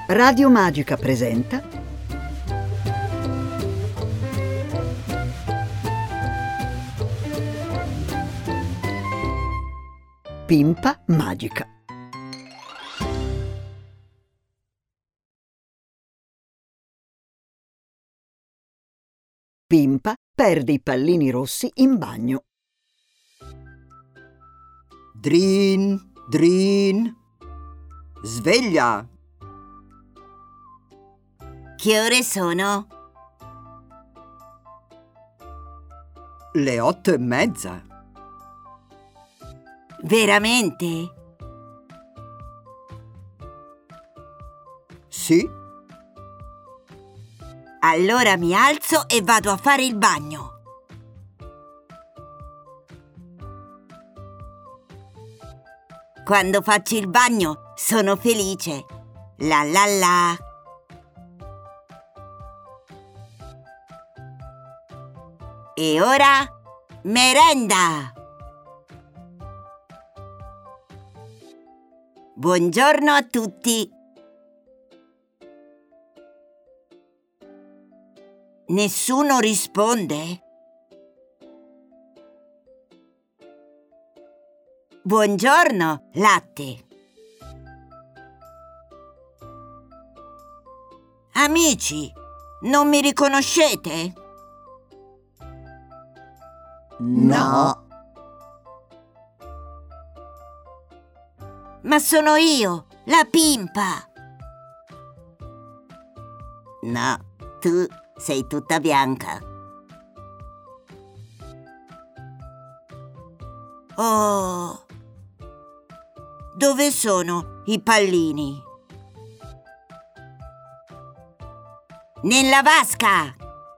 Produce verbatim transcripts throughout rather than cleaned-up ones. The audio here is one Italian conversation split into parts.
Radio Magica presenta Pimpa Magica. Pimpa perde i pallini rossi in bagno. Drin, drin. Sveglia! Che ore sono? Le otto e mezza. Veramente? Sì? Allora mi alzo e vado a fare il bagno. Quando faccio il bagno sono felice. La la la. E ora merenda. Buongiorno a tutti. Nessuno risponde? Buongiorno, latte. Amici, non mi riconoscete? No. Ma sono io, la Pimpa. No, tu sei tutta bianca. Oh, dove sono i pallini? Nella vasca!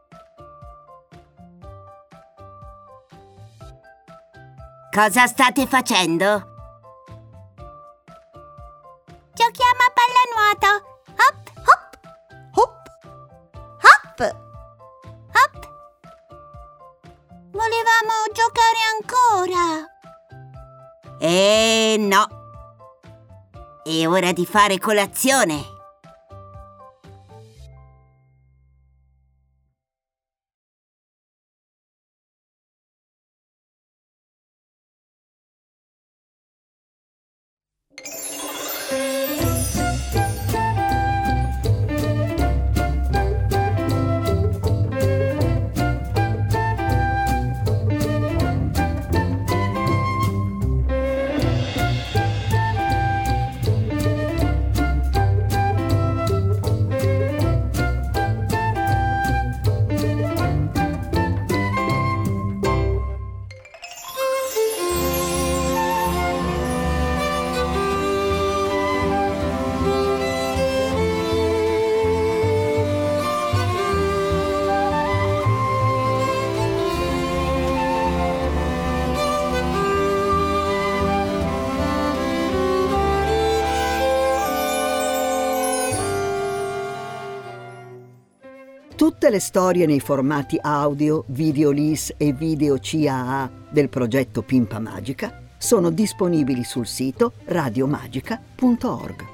Cosa state facendo? Giochiamo a pallanuoto! Hop, hop! Hop! Hop! Hop! Volevamo giocare ancora! Eh no! È ora di fare colazione! Tutte le storie nei formati audio, video L I S e video C A A del progetto Pimpa Magica sono disponibili sul sito radiomagica punto org.